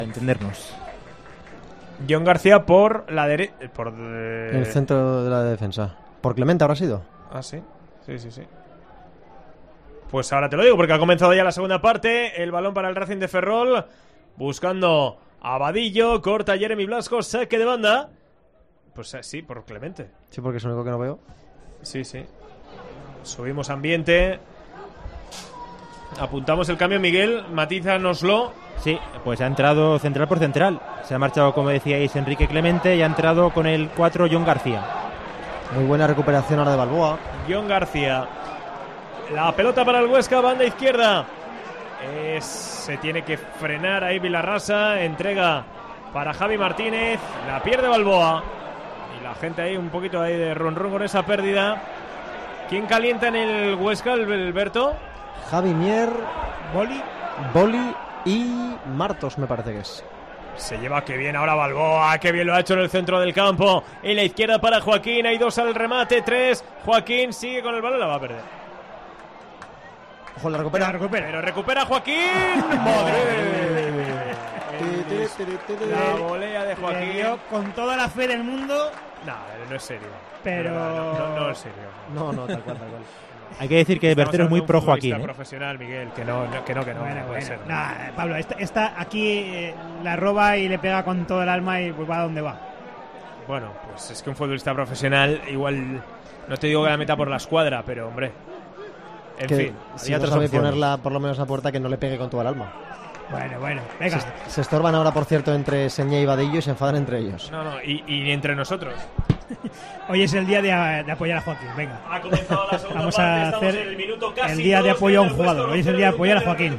entendernos. John García por la derecha. El centro de la defensa. ¿Por Clemente habrá sido? Ah, sí. Sí. Pues ahora te lo digo, porque ha comenzado ya la segunda parte. El balón para el Racing de Ferrol. Buscando a Vadillo. Corta Jeremy Blasco. Saque de banda. Pues sí, por Clemente. Sí, porque es lo único que no veo. Sí. Subimos ambiente. Apuntamos el cambio, Miguel. Matízanoslo. Sí, pues ha entrado central por central. Se ha marchado, como decíais, Enrique Clemente y ha entrado con el 4 John García. Muy buena recuperación ahora de Balboa. John García. La pelota para el Huesca, banda izquierda. Se tiene que frenar ahí Vilarrasa. Entrega para Javi Martínez. La pierde Balboa. Y la gente ahí un poquito ahí de ron con esa pérdida. ¿Quién calienta en el Huesca, Alberto? Javi Mier, Boli y Martos, me parece que es. Se lleva que bien ahora Balboa, que bien lo ha hecho en el centro del campo. En la izquierda para Joaquín, hay 2 al remate, 3. Joaquín sigue con el balón, la va a perder. Ojo, la recupera. Pero recupera Joaquín. ¡Madre! La volea de Joaquín. Con toda la fe del mundo. No es serio. Pero no es serio. No, tal cual. Hay que decir que Bertero es muy pro Joaquín. Profesional, Miguel, que no. Bueno. Pablo, esta aquí la roba y le pega con todo el alma y pues va a donde va. Bueno, pues es que un futbolista profesional igual, no te digo que la meta por la escuadra, pero hombre, en fin. Si no sabe ponerla por lo menos a puerta, que no le pegue con todo el alma. Bueno, venga. Se estorban ahora, por cierto, entre Señé y Vadillo y se enfadan entre ellos. No, y entre nosotros. Hoy es el día de apoyar a Joaquín, venga. Ha comenzado la segunda Vamos parte, a hacer estamos en el minuto casi el día de apoyo a un jugador. Hoy es el día de apoyar a Joaquín.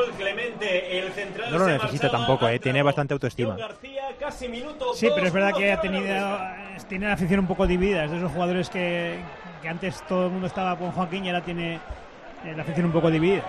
No lo necesita tampoco, tiene bastante autoestima. Sí, pero es verdad que tiene la afición un poco dividida. Es de esos jugadores que antes todo el mundo estaba con Joaquín y ahora tiene la afición un poco dividida.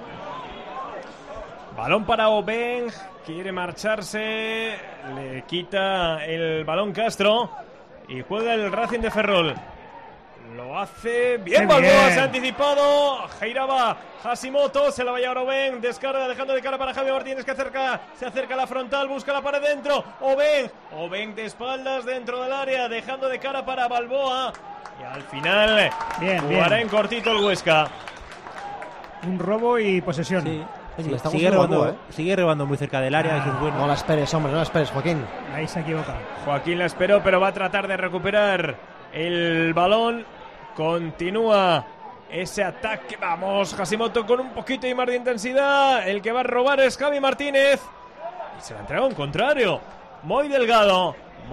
Balón para Obeng, quiere marcharse, le quita el balón Castro y juega el Racing de Ferrol. Lo hace bien, Balboa, se ha anticipado, giraba Hashimoto, se la va a llevar Obeng, descarga dejando de cara para Javi Martínez, que se acerca a la frontal, busca la pared dentro, Obeng de espaldas dentro del área, dejando de cara para Balboa y al final jugará en cortito el Huesca. Un robo y posesión. Sí. Sigue robando muy cerca del área, eso es bueno. No la esperes, hombre, no la esperes, Joaquín. Ahí se equivoca. Joaquín la esperó, pero va a tratar de recuperar el balón. Continúa ese ataque. Vamos, Hashimoto con un poquito más de intensidad. El que va a robar es Javi Martínez. Y se la entrega un contrario. Muy delgado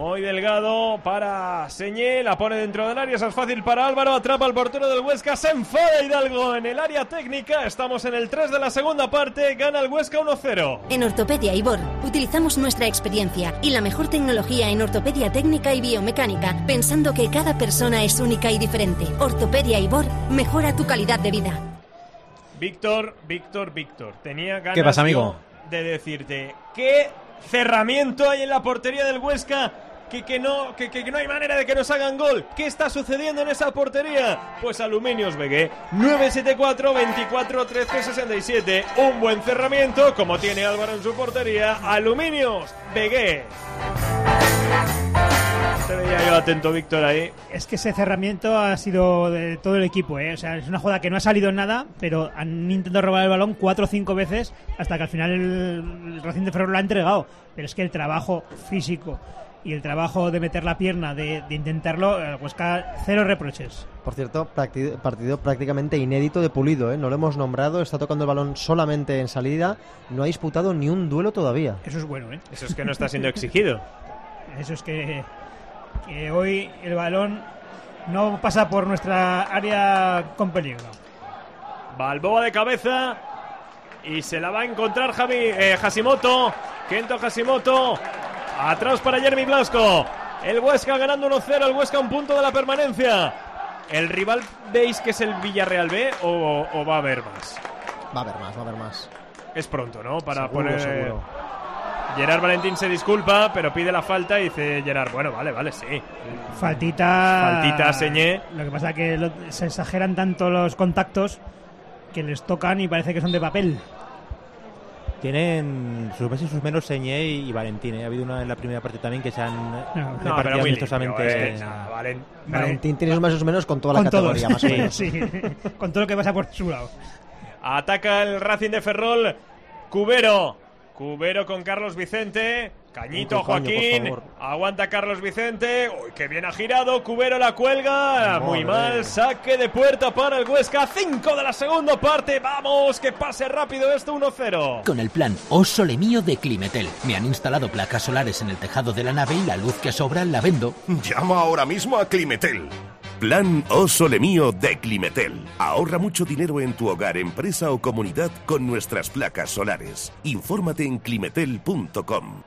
para Señé, la pone dentro del área, eso es fácil para Álvaro, atrapa al portero del Huesca, se enfada Hidalgo en el área técnica, estamos en el 3 de la segunda parte, gana el Huesca 1-0. En Ortopedia Ibor utilizamos nuestra experiencia y la mejor tecnología en ortopedia técnica y biomecánica, pensando que cada persona es única y diferente. Ortopedia Ibor mejora tu calidad de vida. Víctor, tenía ganas ¿Qué pasa, amigo? De decirte, ¿qué cerramiento hay en la portería del Huesca? Que no hay manera de que nos hagan gol. ¿Qué está sucediendo en esa portería? Pues Aluminios Begué, 974 24 13 67. Un buen cerramiento como tiene Álvaro en su portería. Aluminios Begué. Te veía yo atento, Víctor, ahí. Es que ese cerramiento ha sido de todo el equipo, O sea, es una jugada que no ha salido en nada, pero han intentado robar el balón 4 o 5 veces hasta que al final el Racing de Ferrol lo ha entregado. Pero es que el trabajo físico y el trabajo de meter la pierna, de intentarlo, Huesca, 0 reproches. Por cierto, partido prácticamente inédito de Pulido, No lo hemos nombrado, está tocando el balón solamente en salida, no ha disputado ni un duelo todavía. Eso es bueno, Eso es que no está siendo exigido. Eso es que hoy el balón no pasa por nuestra área con peligro. Balboa de cabeza y se la va a encontrar Hashimoto. Kento Hashimoto. Atrás para Jeremy Blasco. El Huesca ganando 1-0. El Huesca un punto de la permanencia. ¿El rival veis que es el Villarreal B o va a haber más? Va a haber más. Es pronto, ¿no? Para seguro, seguro. Gerard Valentín se disculpa, pero pide la falta y dice Gerard, bueno, vale, sí. Faltita Señé. Lo que pasa es que se exageran tanto los contactos que les tocan y parece que son de papel. Tienen sus más y sus menos Señé y Valentín. Ha habido una en la primera parte también que se han pero repartido muy amistosamente. limpio, Valentín tiene sus más y sus menos con toda la Con todos. categoría, más o menos. Sí, con todo lo que pasa por su lado. Ataca el Racing de Ferrol. Cubero con Carlos Vicente. Cañito a Un coño, por Joaquín. favor. Aguanta Carlos Vicente. Uy, qué bien ha girado. Cubero la cuelga. Muy Madre. mal. Saque de puerta para el Huesca. 5 de la segunda parte. Vamos, que pase rápido esto. 1-0. Con el plan O Sole Mío de Climetel. Me han instalado placas solares en el tejado de la nave y la luz que sobra la vendo. Llama ahora mismo a Climetel. Plan O Sole Mío de Climetel. Ahorra mucho dinero en tu hogar, empresa o comunidad con nuestras placas solares. Infórmate en climetel.com.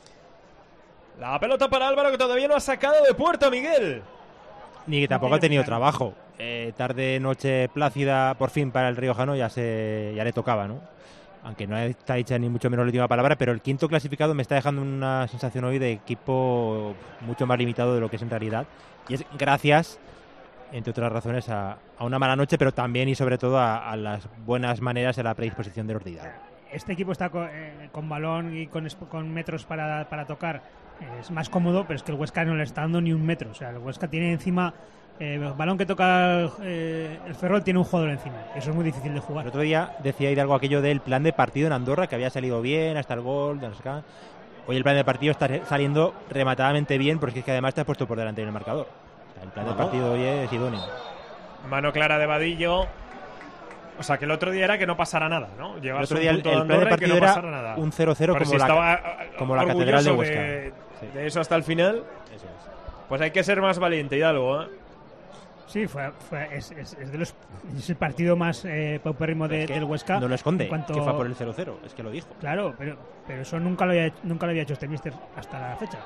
La pelota para Álvaro, que todavía no ha sacado de puerta, Miguel. Ni que tampoco ha tenido trabajo. Tarde, noche plácida, por fin para el riojano ya le tocaba, ¿no? Aunque no está hecha ni mucho menos la última palabra, pero el quinto clasificado me está dejando una sensación hoy de equipo mucho más limitado de lo que es en realidad. Y es gracias, entre otras razones, a una mala noche, pero también y sobre todo a las buenas maneras y a la predisposición de los de Hidalgo. Este equipo está con balón y con metros para tocar. Es más cómodo, pero es que el Huesca no le está dando ni un metro. O sea, el Huesca tiene encima el balón que toca el Ferrol, tiene un jugador encima. Eso es muy difícil de jugar. El otro día decía Hidalgo aquello del plan de partido en Andorra, que había salido bien hasta el gol. Hoy el plan de partido está saliendo rematadamente bien, porque es que además te has puesto por delante en el marcador. O sea, el plan de partido hoy es idóneo. Mano clara de Vadillo. O sea, que el otro día era que no pasara nada, ¿no? El otro día el plan de partido era un 0-0 como la Catedral de Huesca. De eso hasta el final. Eso es. Pues hay que ser más valiente, Hidalgo, ¿eh? Sí, es el partido más paupérrimo del Huesca. No lo esconde, que fue por el 0-0, es que lo dijo. Claro, pero eso nunca lo había hecho este míster hasta la fecha.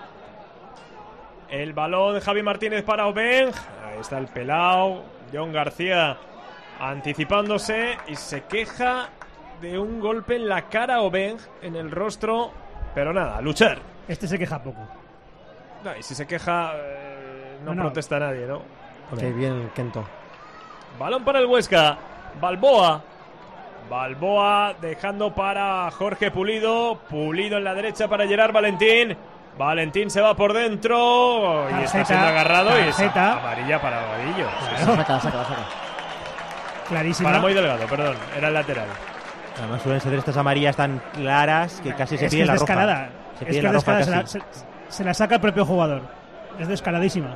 El balón de Javi Martínez para Obeng. Ahí está el pelao. John García anticipándose y se queja de un golpe en la cara a Obeng, en el rostro. Pero nada, a luchar. Este se queja poco. No, y si se queja, no protesta nadie, ¿no? Qué bien, Kento. Balón para el Huesca. Balboa dejando para Jorge Pulido. Pulido en la derecha para Gerard Valentín. Valentín se va por dentro y está siendo agarrado. Y es amarilla para Vadillo. Saca. Clarísima. Para Moy Delgado, perdón, era el lateral. Además suelen ser estas amarillas tan claras que casi se es pide la descarada. roja. Se Es pide que la roja descarada, casi. se la saca el propio jugador. Es descaradísima.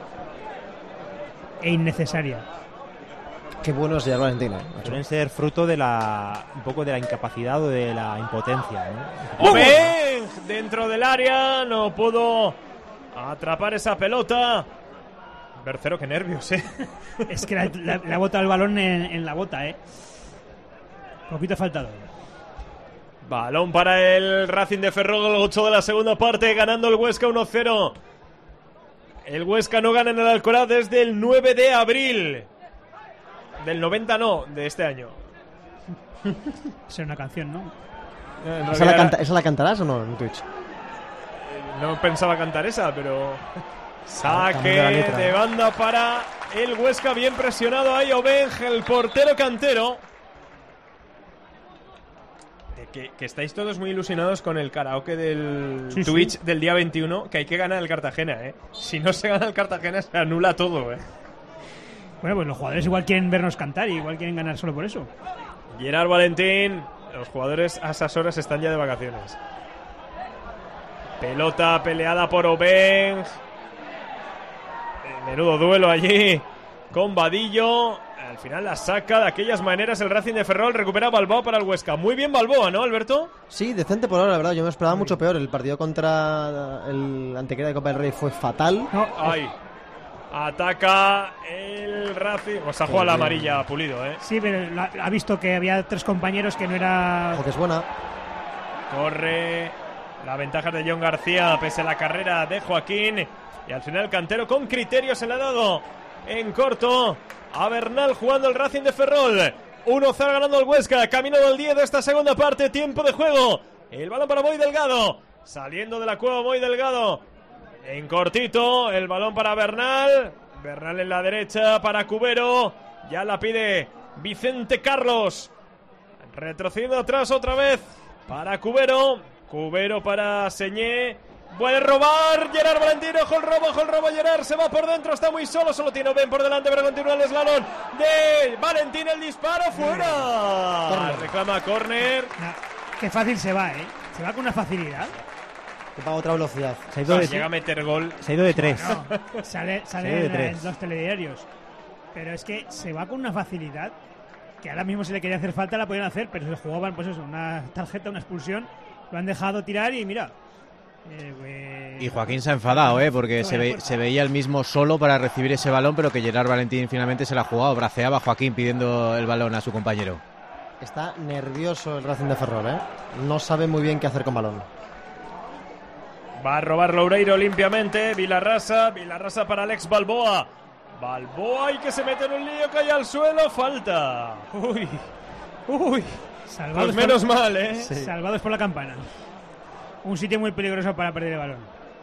E innecesaria. Qué bueno es Gerard Valentín. Suelen ser fruto de un poco de la incapacidad o de la impotencia, ¿no? Obeng dentro del área, no pudo atrapar esa pelota. Bercero, qué nervios, Es que le ha botado el balón en la bota, Poquito faltado. Balón para el Racing de Ferrol, 8 de la segunda parte, ganando el Huesca 1-0. El Huesca no gana en el Alcoraz desde el 9 de abril. Del 90 no, de este año. Es una canción, ¿no? ¿Esa la cantarás o no en Twitch? No pensaba cantar esa, pero... Cambia la Saque letra. de banda para el Huesca, bien presionado ahí Obeng, el portero cantero. Que estáis todos muy ilusionados con el karaoke del Twitch del día 21, que hay que ganar el Cartagena, Si no se gana el Cartagena se anula todo, Bueno, pues los jugadores igual quieren vernos cantar y igual quieren ganar solo por eso. Gerard Valentín, los jugadores a esas horas están ya de vacaciones. Pelota peleada por Obeng. Menudo duelo allí con Vadillo. Al final la saca de aquellas maneras el Racing de Ferrol. Recupera Balboa para el Huesca. Muy bien Balboa, ¿no, Alberto? Sí, decente por ahora, la verdad. Yo me esperaba mucho peor. El partido contra el Antequera de Copa del Rey fue fatal. No, Ay. Ataca el Racing. O sea, juega la amarilla a Pulido, Sí, pero ha visto que había 3 compañeros que no era... Ojo, que es buena. Corre. La ventaja de John García pese a la carrera de Joaquín. Y al final el cantero con criterio se le ha dado en corto a Bernal jugando el Racing de Ferrol. 1-0 ganando el Huesca. Camino del 10 de esta segunda parte. Tiempo de juego. El balón para Moy Delgado. Saliendo de la cueva Moy Delgado. En cortito. El balón para Bernal. Bernal en la derecha para Cubero. Ya la pide Vicente Carlos. Retrocediendo atrás otra vez. para Cubero. Cubero para Señé. Puede robar Gerard Valentín. Ojo el robo. Gerard se va por dentro. Está muy solo tiene Ben por delante, pero continúa el eslalon de Valentín. El disparo fuera. Reclama córner. Qué fácil se va, ¿eh? Se va con una facilidad. Que paga otra velocidad. Se ha ido de, llega a meter gol. se ha ido de 3. No, sale de tres. en los telediarios. Pero es que se va con una facilidad que ahora mismo si le quería hacer falta la podían hacer, pero se jugaban pues eso, una tarjeta, una expulsión, lo han dejado tirar y mira. Y Joaquín se ha enfadado, porque se veía el mismo solo para recibir ese balón, pero que Gerard Valentín finalmente se la ha jugado. Braceaba a Joaquín pidiendo el balón a su compañero. Está nervioso el Racing de Ferrol, no sabe muy bien qué hacer con balón. Va a robar Loureiro limpiamente. Vilarrasa para Alex Balboa. Y que se mete en un lío, cae al suelo, falta. Uy. Salvados Pues menos mal, Sí. Salvados por la campana. Un sitio muy peligroso para perder el balón.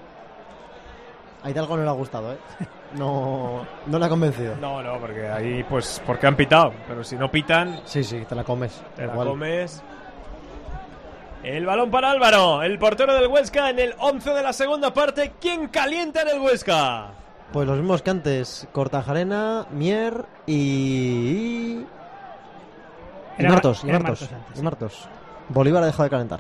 A Hidalgo no le ha gustado, No le ha convencido. No, porque ahí pues porque han pitado, pero si no pitan, Sí, te la comes. te la comes. El balón para Álvaro, el portero del Huesca en el 11 de la segunda parte. ¿Quién calienta en el Huesca? Pues los mismos que antes, Kortajarena, Mier y Martos. Y Martos. Bolívar ha dejado de calentar.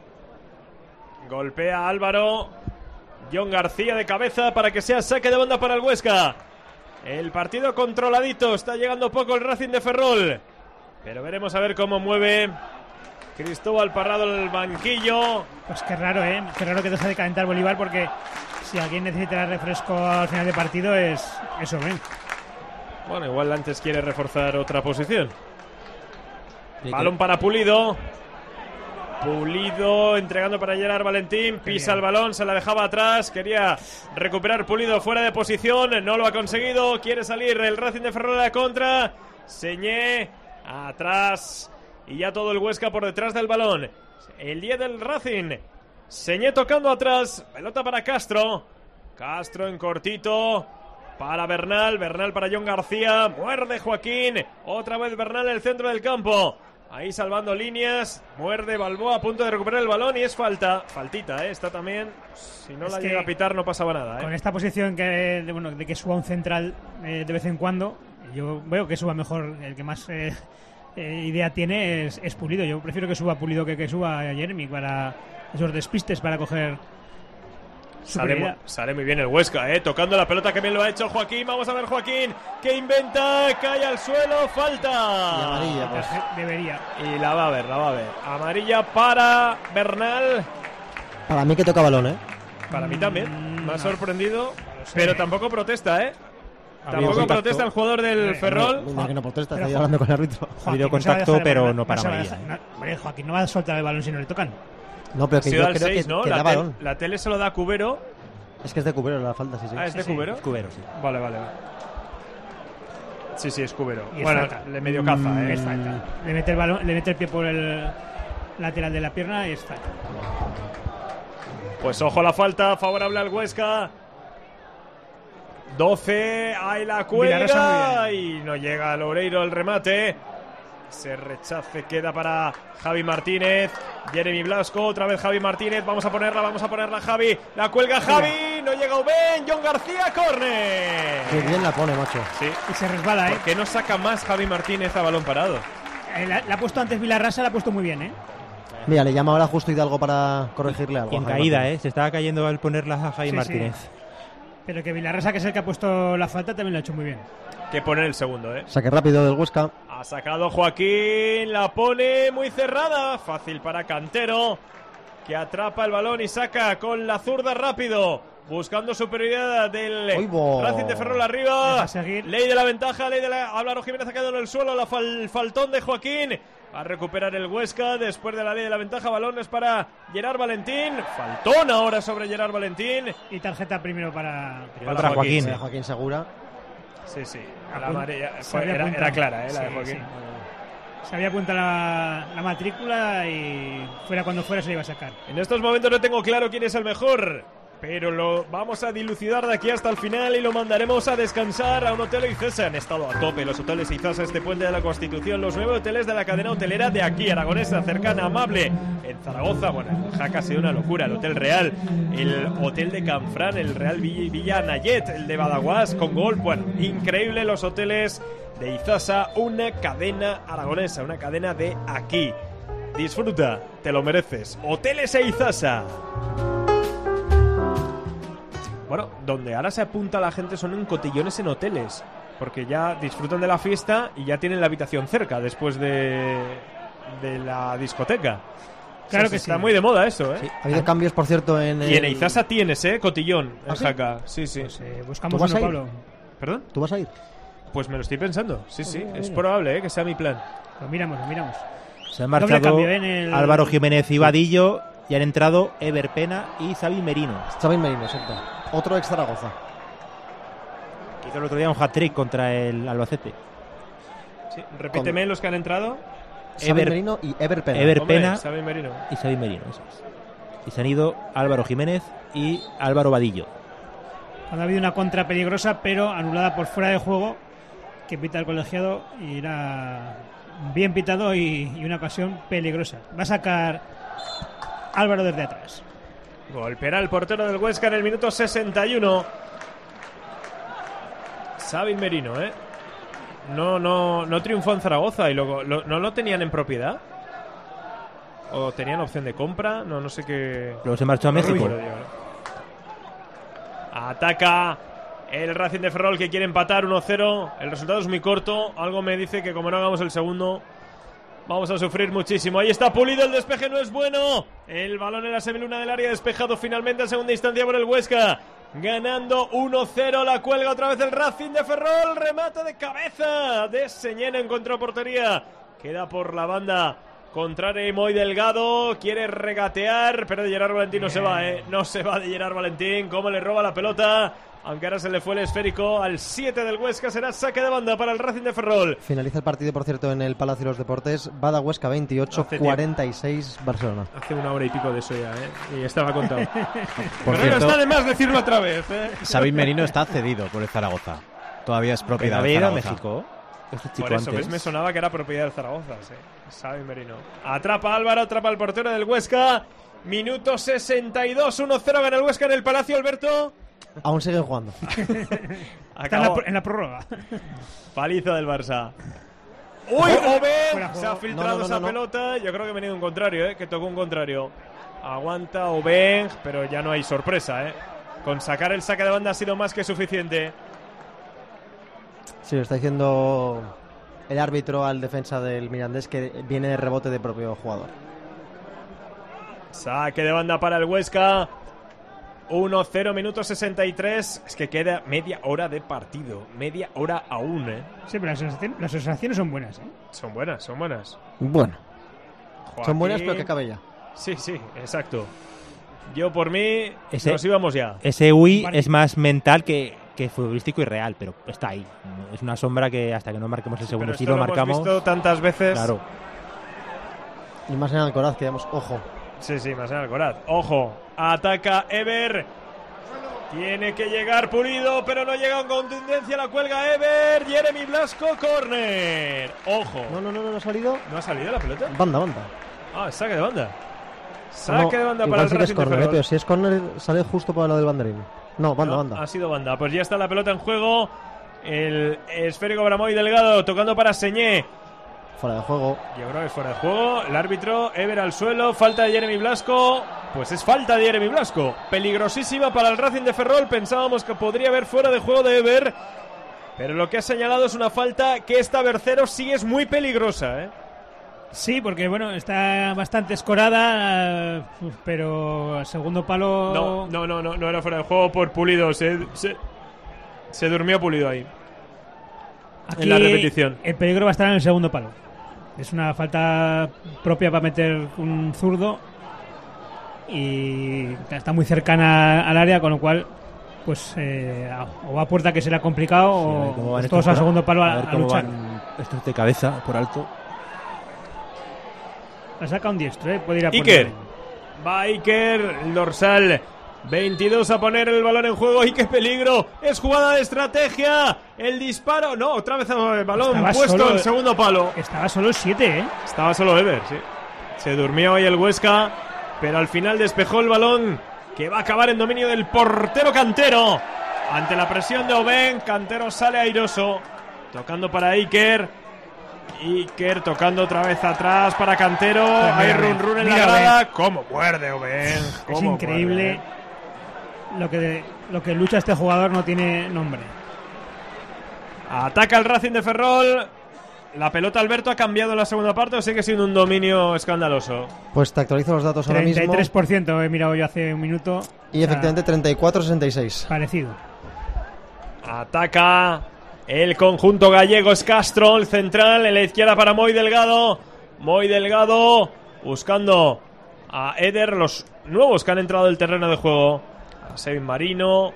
Golpea Álvaro. John García de cabeza para que sea saque de banda para el Huesca. El partido controladito, está llegando poco el Racing de Ferrol, pero veremos a ver cómo mueve Cristóbal Parrado el banquillo. Pues qué raro, qué raro que deje de calentar Bolívar, porque si alguien necesita refresco al final de partido es eso, Bueno, igual antes quiere reforzar otra posición. Balón para Pulido. Pulido entregando para Gerard Valentín. Pisa el balón, se la dejaba atrás. Quería recuperar Pulido fuera de posición. No lo ha conseguido. Quiere salir el Racing de Ferrol a la contra. Señé atrás. Y ya todo el Huesca por detrás del balón. El 10 del Racing. Señé tocando atrás. Pelota para Castro. Castro en cortito. Para Bernal. Bernal para John García. Muerde Joaquín. Otra vez Bernal en el centro del campo. Ahí salvando líneas. Muerde Balboa a punto de recuperar el balón. Y es falta. Faltita, Está también. Si no la llega a pitar no pasaba nada, Con esta posición de que suba un central de vez en cuando, yo veo que suba mejor. El que más idea tiene es Pulido. Yo prefiero que suba Pulido que suba Jeremy para esos despistes, para coger Sale muy bien el Huesca, tocando la pelota, que bien lo ha hecho Joaquín. Vamos a ver Joaquín, que inventa, cae al suelo, falta. Y amarilla, pues. Debería. Y la va a ver. Amarilla para Bernal. Para mí que toca balón, Para mí también. Me ha sorprendido, pero tampoco protesta, Tampoco protesta el jugador del Ferrol. Que no protesta, está hablando con el árbitro. Ha habido contacto, pero no para amarilla. Joaquín no va a soltar el balón si no le tocan. No, pero que yo creo 6, que, ¿no? que da balón. La tele se lo da a Cubero. Es que es de Cubero la falta, sí. ¿Es de Cubero? Es Cubero, sí. Vale. Sí, es Cubero. Y bueno, falta. le medio caza, Es falta. Le mete el balón, le mete el pie por el lateral de la pierna y es falta. Pues ojo la falta, favorable al Huesca. 12, ahí la cuelga y no llega a Loureiro el remate. Ese rechace queda para Javi Martínez. Jeremy Blasco, otra vez Javi Martínez. Vamos a ponerla Javi. La cuelga Javi, no llega Ubén. John García, córner. Qué bien la pone, macho. Sí. Y se resbala, ¿Por qué no saca más Javi Martínez a balón parado? La ha puesto antes Vilarrasa, la ha puesto muy bien, Mira, le llama ahora justo Hidalgo para corregirle algo. Y en caída, se estaba cayendo al ponerla a Javi Martínez. Sí. Pero que Vilarrasa, que es el que ha puesto la falta, también lo ha hecho muy bien. Que poner el segundo, Saque rápido del Huesca. Ha sacado Joaquín, la pone muy cerrada. Fácil para Cantero, que atrapa el balón y saca con la zurda rápido. Buscando superioridad del Racing de Ferrol arriba. Ley de la ventaja, Álvaro Jiménez ha quedado en el suelo. El faltón de Joaquín. Va a recuperar el Huesca después de la ley de la ventaja. Balones para Gerard Valentín. Faltón ahora sobre Gerard Valentín. Y tarjeta primero para Joaquín. Joaquín Segura. Sí. La amarilla era clara, la de Joaquín. Sí. Se había apuntado la matrícula y fuera cuando fuera se le iba a sacar. En estos momentos no tengo claro quién es el mejor. pero lo vamos a dilucidar de aquí hasta el final y lo mandaremos a descansar a un hotel Eizasa. Han estado a tope los hoteles Eizasa este puente de la Constitución, los 9 hoteles de la cadena hotelera de aquí, aragonesa, cercana, amable. En Zaragoza, bueno, en Jaca ha sido una locura, el Hotel Real, el Hotel de Canfrán, el Real Villa Nayet, el de Badaguas con golf, bueno, increíble los hoteles de Eizasa, una cadena aragonesa, una cadena de aquí. Disfruta, te lo mereces. Hoteles Eizasa. Bueno, donde ahora se apunta la gente son en cotillones en hoteles, porque ya disfrutan de la fiesta y ya tienen la habitación cerca después de la discoteca. Claro, o sea, que está sí. muy de moda eso, ¿eh? Sí, ha habido cambios, por cierto, en Y en Eizasa tienes, cotillón, en ¿sí? Jaca. Sí, sí. Pues, ¿Tú buscamos vas uno, a ir? Pablo. ¿Perdón? ¿Tú vas a ir? Pues me lo estoy pensando. Sí, sí, mira. es probable, que sea mi plan. Lo miramos. Se han Doble marchado cambio en el- Álvaro Jiménez y Vadillo y han entrado Ever Pena y Xavi Merino. Xavi Merino, exacto. Otro ex Zaragoza. Que hizo el otro día un hat-trick contra el Albacete. Sí, repíteme los que han entrado. Xavi Merino y Ever Pena. Ever Hombre, Pena Xavi Merino. y Xavi Merino, eso es. Y se han ido Álvaro Jiménez y Álvaro Vadillo. Ha habido una contra peligrosa, pero anulada por fuera de juego, que pita el colegiado y era bien pitado y una ocasión peligrosa. Va a sacar Álvaro desde atrás. Golpeará el portero del Huesca en el minuto 61. Xavi Merino, No triunfó en Zaragoza y luego no lo tenían en propiedad. ¿O tenían opción de compra? No sé qué. Luego se marchó a México. Ataca el Racing de Ferrol, que quiere empatar 1-0. El resultado es muy corto. Algo me dice que como no hagamos el segundo, vamos a sufrir muchísimo. Ahí está Pulido, el despeje no es bueno. El balón en la semiluna del área, despejado finalmente en segunda instancia por el Huesca. Ganando 1-0, la cuelga otra vez el Racing de Ferrol. Remate de cabeza de Señena en contraportería. Queda por la banda contraria y Moy Delgado. Quiere regatear, pero de Gerard Valentín no se va, No se va de Gerard Valentín. Cómo le roba la pelota. Aunque ahora se le fue el esférico al 7 del Huesca. Será saque de banda para el Racing de Ferrol. Finaliza el partido, por cierto, en el Palacio de los Deportes. Bada Huesca 28, 46 Barcelona. Hace una hora y pico de eso ya, Y estaba contado. Por Pero cierto, no está de más decirlo otra vez, Xavi Merino está cedido por el Zaragoza. Todavía es propiedad Había de ido a Zaragoza. México. Este chico Por eso, antes. ¿ves? Me sonaba que era propiedad del Zaragoza, sí. Xavi Merino. Atrapa Álvaro, atrapa el portero del Huesca. Minuto 62, 1-0 gana el Huesca en el Palacio, Alberto. Aún siguen jugando. Está en la prórroga. Paliza del Barça. ¡Uy, Oben! Se ha filtrado No. esa pelota. Yo creo que ha venido un contrario, que tocó un contrario. Aguanta Oben, pero ya no hay sorpresa, Con sacar el saque de banda ha sido más que suficiente. Sí, lo está diciendo el árbitro al defensa del Mirandés, que viene de rebote de propio jugador. Saque de banda para el Huesca. 1-0, minuto 63. Es que queda media hora de partido. Media hora aún, Sí, pero las sensaciones son buenas, Son buenas. Bueno, Joaquín. son buenas, pero que acabe ya. Sí, exacto. Yo por mí Ese- nos íbamos ya. Ese UI es más mental que futbolístico y real, pero está ahí. Es una sombra que hasta que no marquemos el segundo, Pero si esto lo lo hemos marcamos. visto tantas veces. Claro. Y más en Alcoraz, que digamos, ojo. Sí, más en Alcoraz. Ojo, ataca Ever. Tiene que llegar Pulido, pero no llega con contundencia. La cuelga Ever. Jeremy Blasco, córner. Ojo. No ha salido. ¿No ha salido la pelota? Banda. Ah, saque de banda. Saque de banda igual para el sí que es Racing de córner, Ferrol. pero si es córner sale justo por lo del banderín. No, banda. Ha sido banda. Pues ya está la pelota en juego. El esférico para Moy Delgado, tocando para Señé. Fuera de juego. Yo creo que es fuera de juego. El árbitro, Ever al suelo. Falta de Jeremy Blasco. Pues es falta de Jeremy Blasco. Peligrosísima para el Racing de Ferrol. Pensábamos que podría haber fuera de juego de Ever. Pero lo que ha señalado es una falta que esta Bercero sí es muy peligrosa, Sí, porque bueno, está bastante escorada, pero al segundo palo... No era fuera de juego por Pulido. Se durmió Pulido ahí. Aquí en la repetición. El peligro va a estar en el segundo palo. Es una falta propia para meter un zurdo y está muy cercana al área, con lo cual pues o va a puerta, que será complicado, o pues todos al segundo palo a luchar. Estos de cabeza por alto. La saca un diestro, puede ir a por Iker. Va Iker, el dorsal 22 a poner el balón en juego. ¡Y qué peligro! Es jugada de estrategia. El disparo. No, otra vez el balón Estaba puesto solo, en segundo palo. Estaba solo el 7, ¿eh? Estaba solo Ever, sí. Se durmió ahí el Huesca, pero al final despejó el balón, que va a acabar en dominio del portero Cantero. Ante la presión de Oben, Cantero sale airoso, tocando para Iker. Iker tocando otra vez atrás para Cantero. Pues hay run en la grada. ¿Cómo muerde Oben? Es increíble. Lo que lucha este jugador no tiene nombre. Ataca el Racing de Ferrol. La pelota, Alberto, ha cambiado en la segunda parte o sigue siendo un dominio escandaloso. Pues te actualizo los datos ahora mismo. 33% he mirado yo hace un minuto. Y efectivamente 34-66. Parecido. Ataca el conjunto gallego. Es Castro, el central, en la izquierda para Moi Delgado. Moi Delgado buscando a Eder, los nuevos que han entrado del terreno de juego. A Sevin Marino,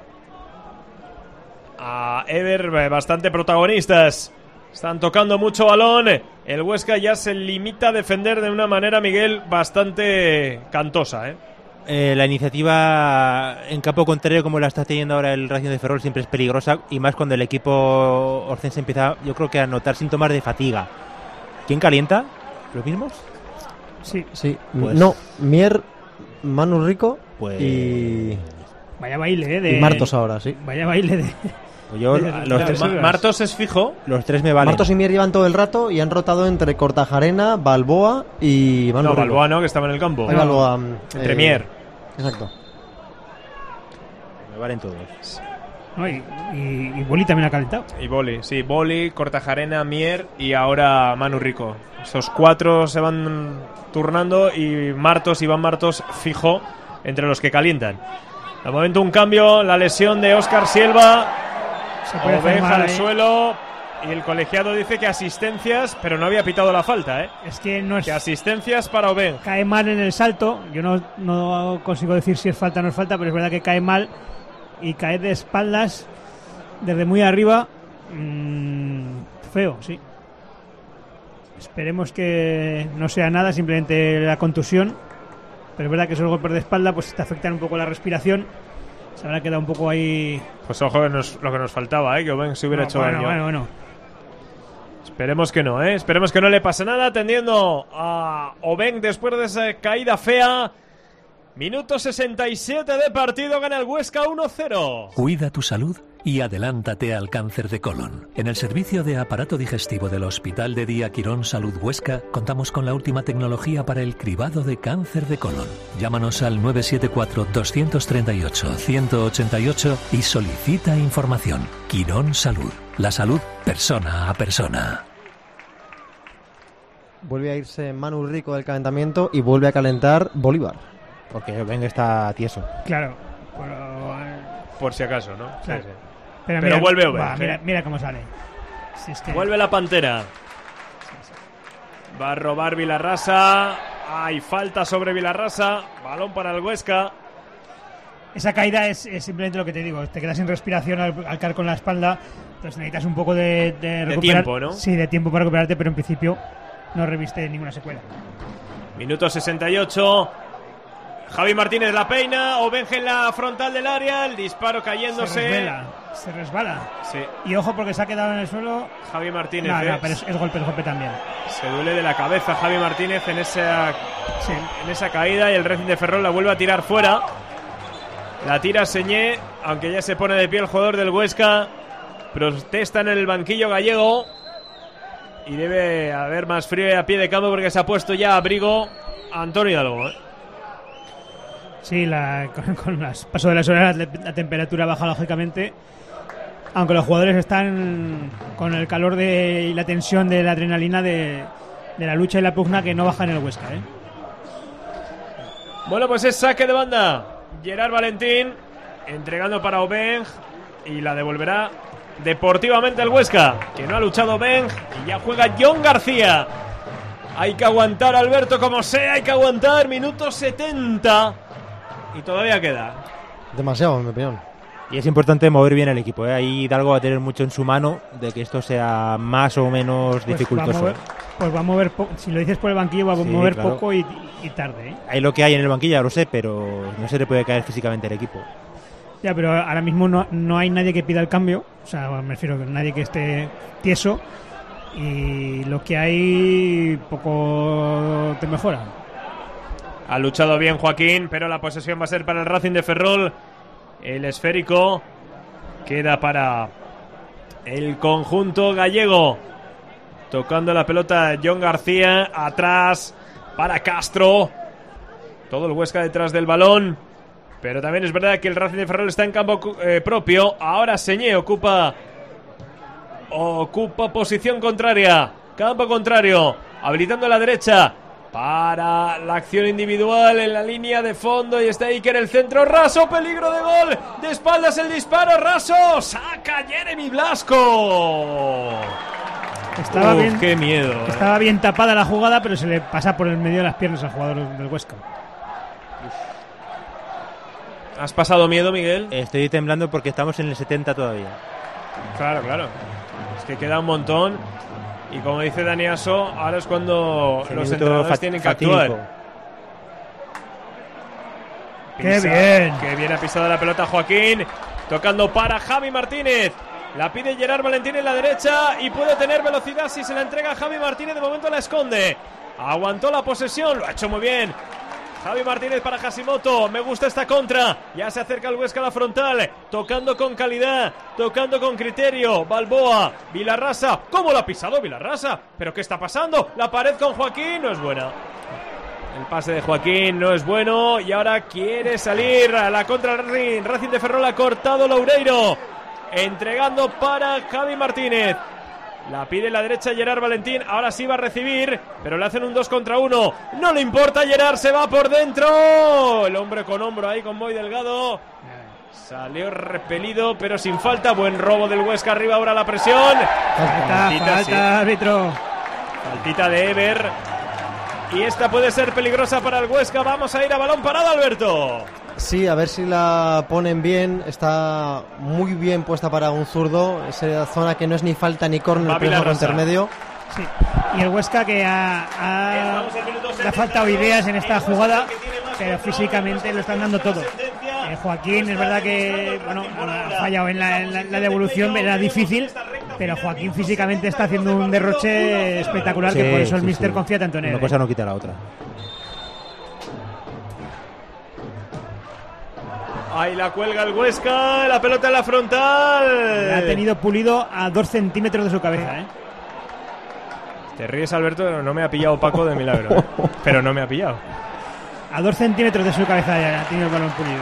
a Eder, bastante protagonistas. Están tocando mucho balón. El Huesca ya se limita a defender de una manera, Miguel, bastante cantosa, La iniciativa en campo contrario, como la está teniendo ahora el Racing de Ferrol, siempre es peligrosa, y más cuando el equipo orcense empieza, yo creo que a notar síntomas de fatiga. ¿Quién calienta? ¿Los mismos? Sí. Pues, no, Mier, Manu Rico pues, y... Vaya baile, y Martos ahora, sí. Vaya baile de... Pues yo, Martos es fijo. Los tres me valen. Martos y Mier llevan todo el rato y han rotado entre Kortajarena, Balboa y Manu Rico. Balboa no, que estaba en el campo. Balboa, entre Mier. Exacto. Me valen todos. No, y Boli también ha calentado. Y Boli, sí, Boli, Kortajarena, Mier y ahora Manu Rico. Esos cuatro se van turnando y Iván Martos fijo entre los que calientan. De momento un cambio, la lesión de Óscar Silva. Se puede hacer Oveja mal, al suelo y el colegiado dice que asistencias, pero no había pitado la falta, Es que no es... Que asistencias para Oven. Cae mal en el salto. Yo no consigo decir si es falta o no es falta, pero es verdad que cae mal y cae de espaldas desde muy arriba. Feo, sí. Esperemos que no sea nada, simplemente la contusión. Pero es verdad que esos golpes de espalda pues te afectan un poco la respiración. Se habrá quedado un poco ahí. Pues ojo, lo que nos faltaba, que Oven se hubiera hecho daño. Bueno. Esperemos que no, Esperemos que no le pase nada, atendiendo a Oven después de esa caída fea. Minuto 67 de partido, gana el Huesca 1-0. Cuida tu salud y adelántate al cáncer de colon. En el servicio de aparato digestivo del Hospital de Día Quirón Salud Huesca contamos con la última tecnología para el cribado de cáncer de colon. Llámanos al 974-238-188 y solicita información. Quirón Salud. La salud persona a persona. Vuelve a irse Manu Rico del calentamiento y vuelve a calentar Bolívar. Porque Venga está tieso. Claro. Por si acaso, ¿no? Claro. Sí. Pero mira, vuelve Oven. Mira cómo sale. Si es que... Vuelve la Pantera. Va a robar Vilarrasa. Hay falta sobre Vilarrasa. Balón para el Huesca. Esa caída es simplemente lo que te digo. Te quedas sin respiración al caer con la espalda. Entonces necesitas un poco de recuperar. Tiempo, ¿no? Sí, de tiempo para recuperarte, pero en principio no reviste ninguna secuela. Minuto 68. Javi Martínez la peina. Ovenje en la frontal del área. El disparo cayéndose. Se resbala. Sí. Y ojo porque se ha quedado en el suelo. Javi Martínez. No, pero es golpe también. Se duele de la cabeza Javi Martínez en esa caída. Y el Racing de Ferrol la vuelve a tirar fuera. La tira Señé, aunque ya se pone de pie el jugador del Huesca. Protesta en el banquillo gallego. Y debe haber más frío a pie de campo porque se ha puesto ya abrigo a Antonio Hidalgo. Sí, con el paso de las horas la temperatura baja lógicamente. Aunque los jugadores están con el calor y la tensión de la adrenalina de la lucha y la pugna que no baja en el Huesca. Bueno, pues es saque de banda. Gerard Valentín entregando para Obeng y la devolverá deportivamente al Huesca, que no ha luchado Obeng y ya juega John García. Hay que aguantar, Alberto, como sea, hay que aguantar. Minuto 70 y todavía queda. Demasiado, en mi opinión. Y es importante mover bien el equipo, Ahí Hidalgo va a tener mucho en su mano de que esto sea más o menos dificultoso. Pues va a mover si lo dices por el banquillo, va a mover poco y tarde, ¿eh? Ahí lo que hay en el banquillo ya lo sé, pero no se le puede caer físicamente al equipo. Ya, pero ahora mismo no hay nadie que pida el cambio, o sea, me refiero a nadie que esté tieso, y lo que hay poco te mejora. Ha luchado bien Joaquín, pero la posesión va a ser para el Racing de Ferrol. El esférico queda para el conjunto gallego. Tocando la pelota John García, atrás para Castro. Todo el Huesca detrás del balón. Pero también es verdad que el Racing de Ferrol está en campo propio. Ahora Señé ocupa posición contraria. Campo contrario. Habilitando a la derecha para la acción individual en la línea de fondo. Y está Iker el centro. Raso, peligro de gol. De espaldas el disparo. Raso. Saca Jeremy Blasco. Estaba bien, qué miedo. Estaba bien tapada la jugada, pero se le pasa por el medio de las piernas al jugador del Huesca. ¿Has pasado miedo, Miguel? Estoy temblando porque estamos en el 70 todavía. Claro. Es que queda un montón. Y como dice Dani Aso, ahora es cuando los entrenadores tienen que actuar. ¡Qué bien! ¡Qué bien ha pisado la pelota Joaquín! Tocando para Javi Martínez. La pide Gerard Valentín en la derecha y puede tener velocidad si se la entrega a Javi Martínez. De momento la esconde. Aguantó la posesión, lo ha hecho muy bien. Javi Martínez para Hashimoto. Me gusta esta contra. Ya se acerca el Huesca a la frontal. Tocando con calidad. Tocando con criterio. Balboa. Vilarrasa. ¿Cómo lo ha pisado Vilarrasa? ¿Pero qué está pasando? La pared con Joaquín no es buena. El pase de Joaquín no es bueno. Y ahora quiere salir a la contra Racing. Racing de Ferrol ha cortado Loureiro. Entregando para Javi Martínez. La pide en la derecha Gerard Valentín. Ahora sí va a recibir, pero le hacen un 2 contra 1. No le importa, Gerard se va por dentro. El hombre con hombro ahí con Moy Delgado. Salió repelido, pero sin falta. Buen robo del Huesca, arriba ahora la presión. Falta, árbitro. Faltita de Ever. Y esta puede ser peligrosa para el Huesca. Vamos a ir a balón parado, Alberto. Sí, a ver si la ponen bien. Está muy bien puesta para un zurdo. Esa zona que no es ni falta ni córner, pero intermedio. Sí. Y el Huesca que le ha faltado ideas en esta jugada, pero físicamente lo están dando todo. Joaquín, es verdad que ha fallado en la devolución, era difícil, pero Joaquín físicamente está haciendo un derroche espectacular, que por eso el míster confía tanto en él. Una cosa no quita la otra. Ahí la cuelga el Huesca, la pelota en la frontal. La ha tenido Pulido a 2 centímetros de su cabeza, Te ríes, Alberto, no me ha pillado Paco de milagro. Pero no me ha pillado. A 2 centímetros de su cabeza ya ha tenido el balón Pulido.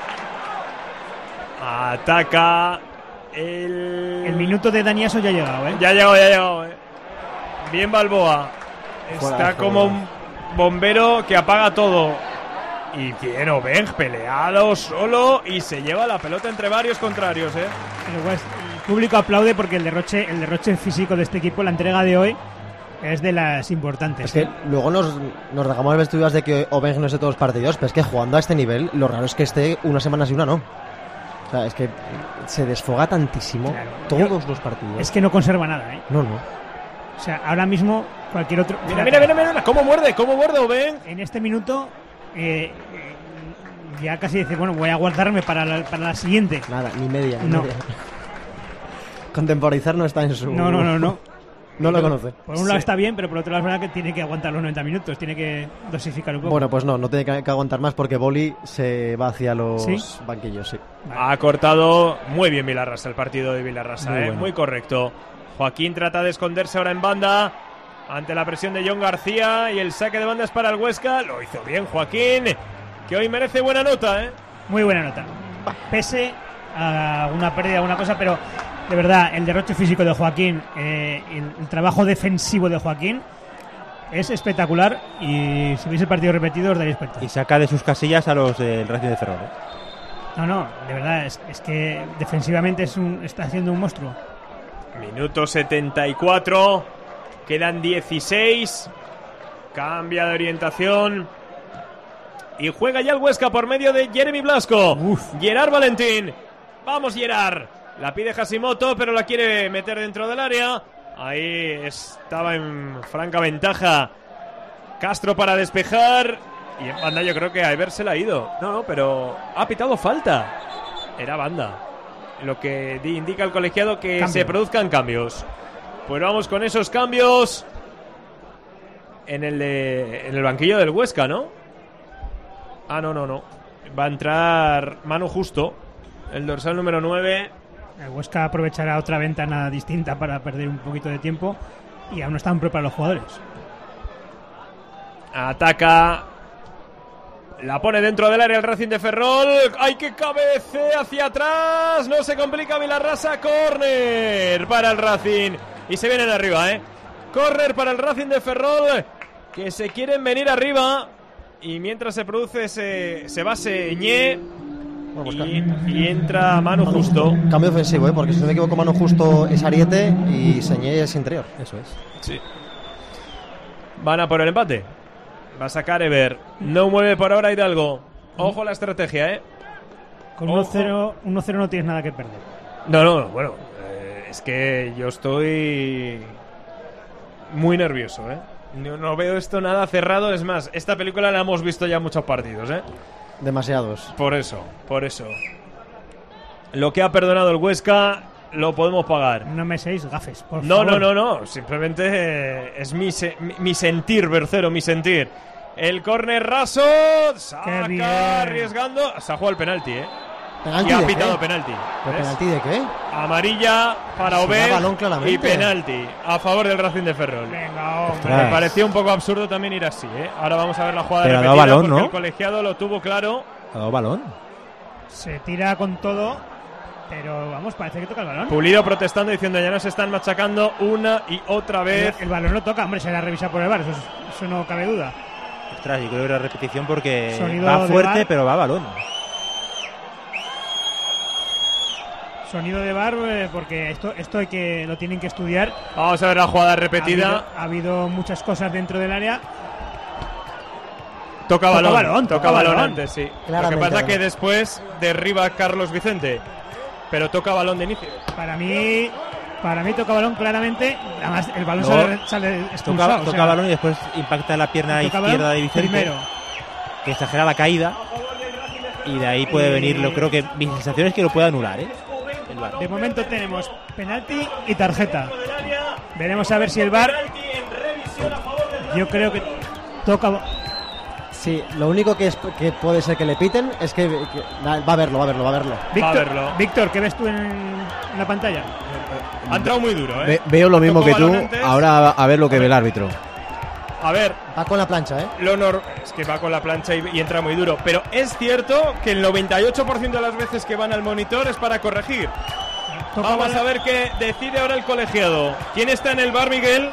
Ataca el minuto de Dani Aso ya ha llegado, Ya ha llegado. Bien Balboa. Está como un bombero que apaga todo. Y bien Obeng, peleado solo, y se lleva la pelota entre varios contrarios, El público aplaude porque el derroche físico de este equipo, la entrega de hoy, es de las importantes. Es que luego nos dejamos vestiduras de que Obeng no esté todos los partidos, pero es que jugando a este nivel, lo raro es que esté unas semanas y una no. O sea, es que se desfoga tantísimo todos los partidos. Es que no conserva nada, No. O sea, ahora mismo cualquier otro... Mira, ¿cómo muerde Obeng? En este minuto... ya casi dice, voy a guardarme para la siguiente. Nada, ni media. Contemporizar no está en su... No. No lo conoce. Por un lado está bien, pero por otro lado es verdad que tiene que aguantar los 90 minutos, tiene que dosificar un poco. Bueno, pues no tiene que aguantar más porque Boli se va hacia los banquillos, sí. Vale. Ha cortado muy bien Vilarrasa el partido de Vilarrasa, muy correcto. Joaquín trata de esconderse ahora en banda ante la presión de John García y el saque de banda es para el Huesca. Lo hizo bien Joaquín, que hoy merece buena nota, Muy buena nota. Pese a una pérdida, una cosa, pero de verdad, el derroche físico de Joaquín, el trabajo defensivo de Joaquín es espectacular, y si veis el partido repetido os daréis cuenta. Y saca de sus casillas a los del Racing de Ferrol. No, de verdad, es que defensivamente está haciendo un monstruo. Minuto 74, quedan 16, cambia de orientación y juega ya el Huesca por medio de Jeremy Blasco. Gerard Valentín, vamos Gerard, la pide Hashimoto pero la quiere meter dentro del área. Ahí estaba en franca ventaja Castro para despejar. Y en banda yo creo que a Ever se le ha ido. No, pero ha pitado falta. Era banda. Lo que indica el colegiado que Cambio. se produzcan cambios. Pues vamos con esos cambios en el banquillo del Huesca, ¿no? Ah, no. Va a entrar Manu Justo, el dorsal número 9. El Huesca aprovechará otra ventana distinta para perder un poquito de tiempo y aún no están preparados los jugadores. Ataca. La pone dentro del área el Racing de Ferrol. ¡Ay, que cabece hacia atrás! No se complica Vilarrasa. Córner para el Racing. Y se vienen arriba, Córner para el Racing de Ferrol, que se quieren venir arriba. Y mientras se produce se va Señé. Y entra Manu Justo. Cambio ofensivo, porque si no me equivoco, Manu Justo es ariete y Señé es interior. Eso es. Sí. Van a por el empate. Va a sacar Ever. No mueve por ahora Hidalgo. Ojo a la estrategia, Con Ojo. 1-0 no tienes nada que perder. No, bueno. Es que yo estoy muy nervioso, No veo esto nada cerrado. Es más, esta película la hemos visto ya en muchos partidos, Demasiados. Por eso. Lo que ha perdonado el Huesca lo podemos pagar. No me seáis gafes, por favor. No. Simplemente es mi sentir, Bercero, mi sentir. El córner raso. Saca, bien. arriesgando. Se ha jugado el penalti, ¿Penalti Y ha de pitado qué? penalti. ¿Pero ¿Ves? penalti de qué? Amarilla para Se Obed da balón claramente. y penalti a favor del Racing de Ferrol. Venga, hombre. Ostras. Me pareció un poco absurdo también ir así, Ahora vamos a ver la jugada Pero ha repetida dado balón, porque ¿no? el colegiado lo tuvo claro. Ha dado balón. Se tira con todo, pero vamos, parece que toca el balón. Pulido protestando diciendo ya nos están machacando una y otra vez. El balón no toca, hombre, se la revisa por el VAR, eso no cabe duda. Ostras, yo creo que era repetición porque Sonido va de fuerte, VAR. pero va a balón. Sonido de VAR, porque esto hay que lo tienen que estudiar. Vamos a ver la jugada repetida. Ha habido muchas cosas dentro del área. Toca balón balón. antes, sí. Lo que Claramente, pasa además. que después derriba a Carlos Vicente. Pero toca balón de inicio. Para mí toca balón claramente. Además, el balón No. sale expulsado. Toca o sea, balón y después impacta la pierna toca balón izquierda de Vicente, primero. que exagera la caída. Y de ahí puede venir, creo que mi sensación es que lo puede anular, el VAR. De momento tenemos penalti y tarjeta. Veremos a ver si el VAR. Yo creo que toca. Sí, lo único que puede ser que le piten es que va a verlo. Víctor, ¿qué ves tú en la pantalla? Ha entrado muy duro, Veo lo mismo Tocó que tú. balón antes. Ahora a ver lo que ve el árbitro. A ver, Va con la plancha, es que va con la plancha y entra muy duro. Pero es cierto que el 98% de las veces que van al monitor es para corregir. Vamos a ver qué decide ahora el colegiado. ¿Quién está en el VAR, Miguel?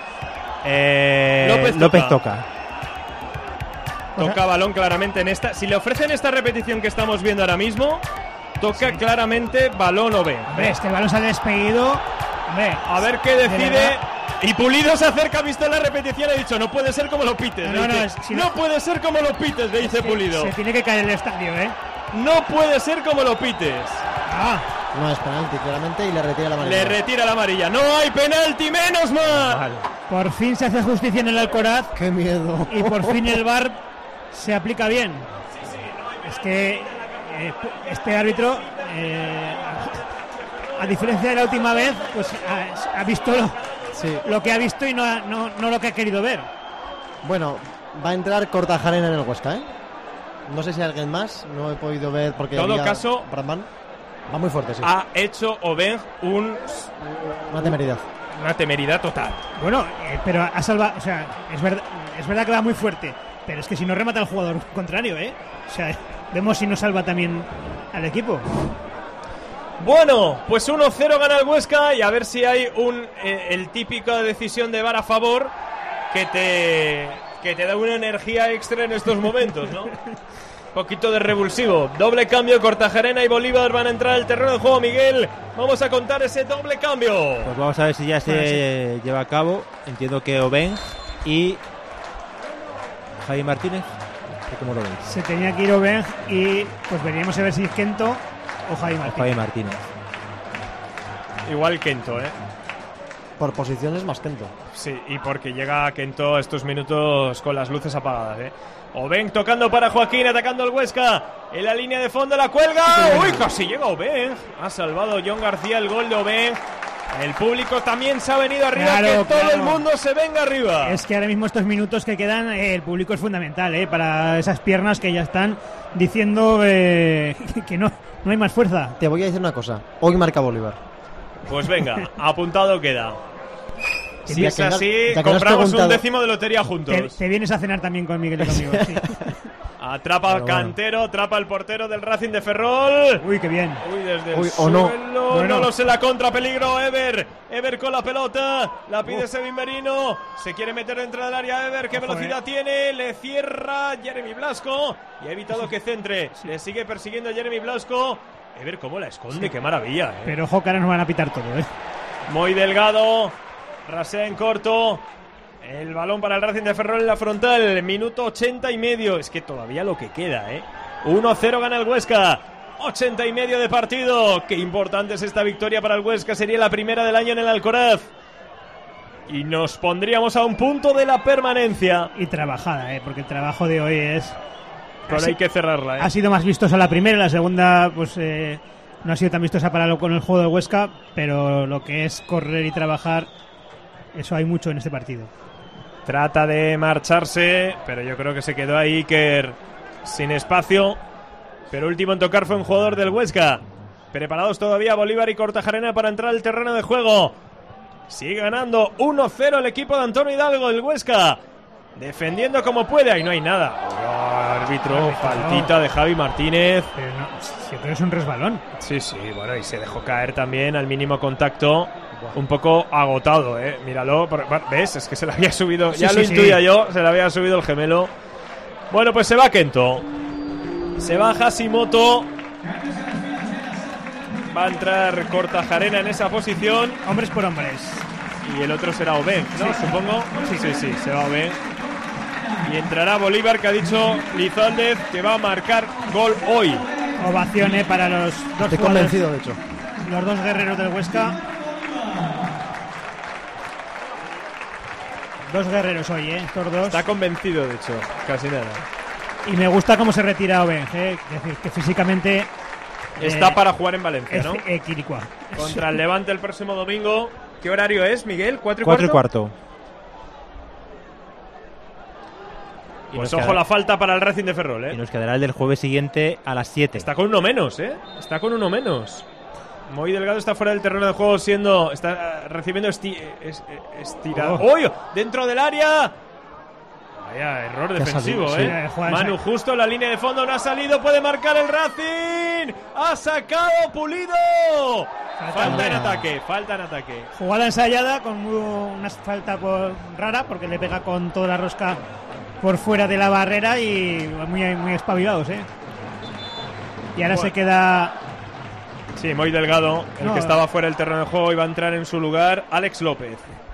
López toca. Toca balón claramente en esta. Si le ofrecen esta repetición que estamos viendo ahora mismo, toca claramente balón o B. Hombre, este balón se ha despedido. Hombre, A ver qué de decide. verdad. Y Pulido se acerca, ha visto la repetición y ha dicho: no puede ser como lo pites. No, le no, dice. si no no- puede ser como lo pites, le dice Pulido. Se tiene que caer el estadio, No puede ser como lo pites. No es penalti, claramente, y le retira la amarilla. Le retira la amarilla. No hay penalti, menos mal. Por fin se hace justicia en el Alcoraz ¡Qué miedo! y por fin el VAR se aplica bien. Es que este árbitro, a diferencia de la última vez, pues ha visto Sí. lo que ha visto y no lo que ha querido ver. Bueno, va a entrar Kortajarena en el Huesca, No sé si hay alguien más, no he podido ver porque En todo había caso- Brandman. Va muy fuerte, sí. Ha hecho Obeng Una temeridad. una temeridad total. Bueno, pero ha salvado, o sea, es verdad que va muy fuerte, pero es que si no remata al jugador contrario, o sea, vemos si no salva también al equipo. Bueno, pues 1-0 gana el Huesca y a ver si hay el típico decisión de VAR a favor que te da una energía extra en estos momentos, ¿no? Poquito de revulsivo. Doble cambio, Kortajarena y Bolívar van a entrar al terreno de juego. Miguel, vamos a contar ese doble cambio. Pues vamos a ver si ya se lleva a cabo. Entiendo que Obeng y Javi Martínez. ¿Cómo lo veis? Se tenía que ir Obeng y pues veríamos a ver si es Kento o Javi Martínez. Javi Martínez. Igual Kento, por posiciones más Kento. Sí, y porque llega Kento a estos minutos con las luces apagadas, ¿eh? Obeng tocando para Joaquín, atacando el Huesca. En la línea de fondo la cuelga. ¡Uy, casi llega Obeng! Ha salvado John García el gol de Obeng. El público también se ha venido arriba, claro, que todo el mundo se venga arriba. Es que ahora mismo estos minutos que quedan, el público es fundamental, para esas piernas que ya están diciendo que no hay más fuerza. Te voy a decir una cosa, hoy marca Bolívar. Pues venga, apuntado queda. Si es Ya que así, no has compramos preguntado- un décimo de lotería juntos. Te vienes a cenar también con Miguel y conmigo. Sí. Atrapa al Cantero, atrapa al portero del Racing de Ferrol. Uy, qué bien. Uy, desde Uy, el o no. suelo. Bueno. No lo sé, la contra, peligro. Ever con la pelota. La pide Sevin Merino. Se quiere meter dentro del área Ever. ¿Qué velocidad tiene? Le cierra Jeremy Blasco. Y ha evitado que centre. Le sigue persiguiendo Jeremy Blasco. Ever, cómo la esconde. Qué maravilla, Pero ojo, que ahora nos van a pitar todo, Muy delgado. Rasea en corto. El balón para el Racing de Ferrol en la frontal. Minuto 80 y medio. Es que todavía lo que queda, 1-0 gana el Huesca. 80 y medio de partido. Qué importante es esta victoria para el Huesca. Sería la primera del año en el Alcoraz. Y nos pondríamos a un punto de la permanencia. Y trabajada, porque el trabajo de hoy es... Pero hay que cerrarla, Ha sido más vistosa la primera, la segunda pues no ha sido tan vistosa para con el juego del Huesca, pero lo que es correr y trabajar, eso hay mucho en este partido. Trata de marcharse, pero yo creo que se quedó ahí Iker sin espacio. Pero último en tocar fue un jugador del Huesca. Preparados todavía Bolívar y Kortajarena para entrar al terreno de juego. Sigue ganando 1-0 el equipo de Antonio Hidalgo, el Huesca. Defendiendo como puede, ahí no hay nada. Árbitro, faltita de Javi Martínez. Pero no, yo creo que es un resbalón. Sí, bueno, y se dejó caer también al mínimo contacto. Un poco agotado, míralo, ¿ves? Es que se le había subido, ya lo intuía yo, se le había subido el gemelo. Bueno, pues se va Kento. Se va Hashimoto. Va a entrar Kortajarena en esa posición. Hombres por hombres. Y el otro será Obeng, ¿no? Sí. Supongo. Sí, se va Obeng. Y entrará Bolívar, que ha dicho Lizaldez que va a marcar gol hoy. Ovación para los dos Estoy jugadores, convencido, de hecho. los dos guerreros del Huesca. Dos guerreros hoy, estos dos. Está convencido, de hecho, casi nada. Y me gusta cómo se retira Obeng, es decir, que físicamente Está para jugar en Valencia, es ¿no? Quiricua. Contra el Levante el próximo domingo. ¿Qué horario es, Miguel? ¿4 y 4 y cuarto? cuarto. Y Pues ojo queda- la falta para el Racing de Ferrol, Y nos quedará el del jueves siguiente a las 7. Está con uno menos, Está con uno menos. Muy Delgado está fuera del terreno de juego, está recibiendo estirado. Oh. ¡Uy! Dentro del área. Vaya error defensivo, salido, sí. Juan, Manu justo en la línea de fondo, no ha salido, puede marcar el Racing. ¡Ha sacado Pulido! Falta en ataque. Jugada ensayada con una falta rara porque le pega con toda la rosca por fuera de la barrera y muy espabilados, Y ahora Bueno. se queda Sí, muy Delgado, el No, que estaba fuera del terreno de juego, iba a entrar en su lugar Alex López.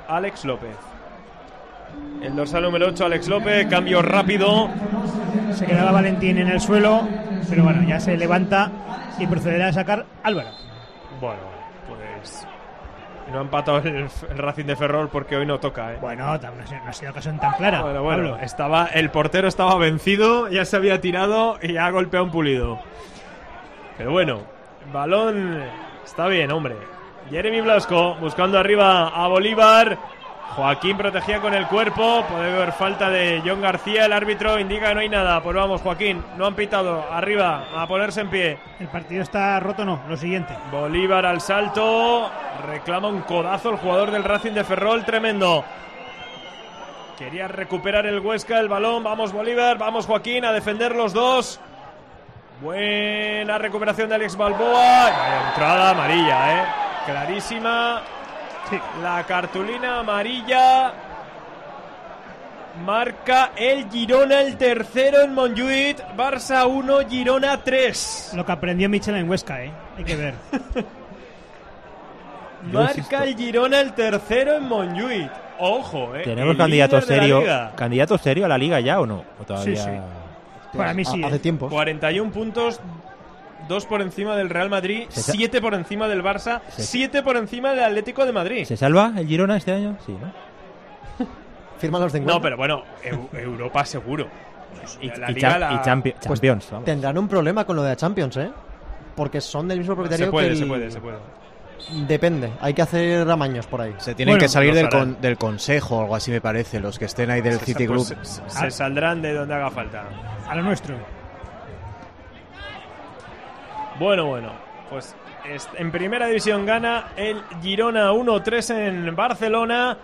El dorsal número 8, Alex López, cambio rápido. se quedaba Valentín en el suelo, pero bueno, ya se levanta y procederá a sacar Álvaro. Bueno, pues no ha empatado el Racing de Ferrol porque hoy no toca, Bueno, no ha sido ocasión tan clara. Bueno, Pablo. el portero estaba vencido, ya se había tirado y ha golpeado un Pulido. Pero bueno, balón está bien, hombre. Jeremy Blasco buscando arriba a Bolívar. Joaquín protegía con el cuerpo. Puede haber falta de John García. El árbitro indica que no hay nada. Pues vamos, Joaquín, no han pitado. Arriba, a ponerse en pie. El partido está roto, no, lo siguiente. Bolívar al salto. Reclama un codazo el jugador del Racing de Ferrol. Tremendo. Quería recuperar el Huesca el balón. Vamos Bolívar, vamos Joaquín a defender los dos. Buena recuperación de Alex Balboa. Vaya entrada amarilla, clarísima. Sí. La cartulina amarilla. Marca el Girona el tercero en Montjuïc. Barça 1, Girona 3. Lo que aprendió Michel en Huesca, hay que ver. Marca el Girona el tercero en Montjuïc. Ojo, ¿Tenemos el candidato líder de la serio liga. candidato serio a la liga ya o no? ¿O todavía? Sí. Para mí sí. Hace tiempo. 41 puntos, 2 por encima del Real Madrid, 7 por encima del Barça, 7 por encima del Atlético de Madrid. ¿Se salva el Girona este año? Sí, ¿no? Firman los 50. No, pero bueno, Europa seguro. Y Champions. Pues tendrán un problema con lo de la Champions, ¿eh? Porque son del mismo propietario se puede. Depende, hay que hacer amaños por ahí. Se tienen que salir del consejo o algo así, me parece, los que estén ahí del City Group. Se saldrán de donde haga falta. A lo nuestro. Bueno, pues en primera división gana el Girona 1-3 en Barcelona.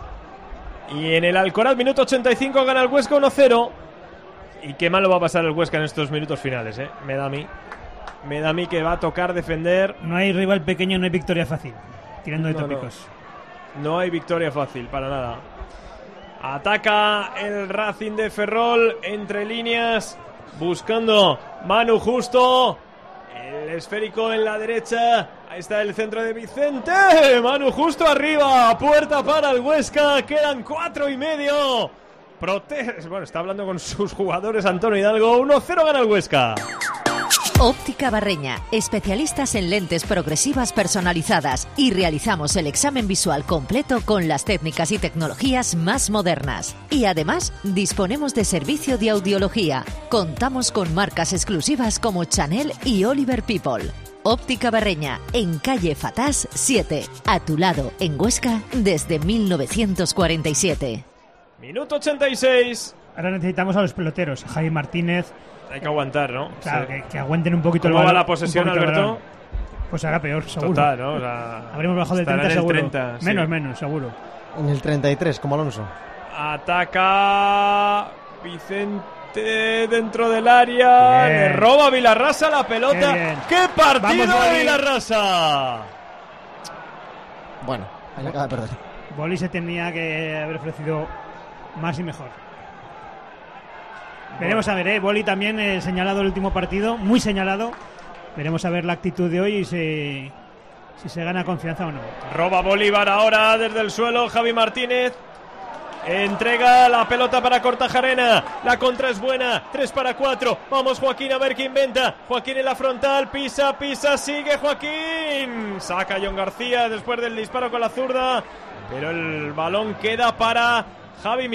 Y en el Alcoraz, minuto 85, gana el Huesca 1-0. Y qué malo va a pasar el Huesca en estos minutos finales, ¿eh? Me da a mí que va a tocar defender. No hay rival pequeño, no hay victoria fácil. Tirando de tópicos. No hay victoria fácil, para nada. Ataca el Racing de Ferrol entre líneas, buscando Manu Justo. El esférico en la derecha. Ahí está el centro de Vicente. Manu Justo arriba. Puerta para el Huesca. Quedan 4:30. Bueno, está hablando con sus jugadores Antonio Hidalgo. 1-0 gana el Huesca. Óptica Barreña, especialistas en lentes progresivas personalizadas, y realizamos el examen visual completo con las técnicas y tecnologías más modernas. Y además, disponemos de servicio de audiología. Contamos con marcas exclusivas como Chanel y Oliver People. Óptica Barreña, en calle Fatás 7, a tu lado, en Huesca, desde 1947. Minuto 86. Ahora necesitamos a los peloteros, Javi Martínez. Hay que aguantar, ¿no? Claro, sí. que aguanten un poquito el balón. ¿Cómo va la un posesión, Alberto? Pues ahora peor, seguro. Total, ¿no? O sea, habremos bajado del 30 en el seguro. 30, sí. Menos, seguro. En el 33, como Alonso. Ataca Vicente dentro del área. Bien. Le roba a Vilarrasa la pelota. ¡Qué partido de Vilarrasa! Bueno, ahí acaba de perder. Boli se tenía que haber ofrecido más y mejor. Veremos a ver, Boli también señalado el último partido, muy señalado. Veremos a ver la actitud de hoy y si se gana confianza o no. Roba Bolívar ahora desde el suelo, Javi Martínez. Entrega la pelota para Kortajarena. La contra es buena, 3-4. Vamos Joaquín a ver qué inventa. Joaquín en la frontal, pisa, sigue Joaquín. Saca John García después del disparo con la zurda. Pero el balón queda para Javi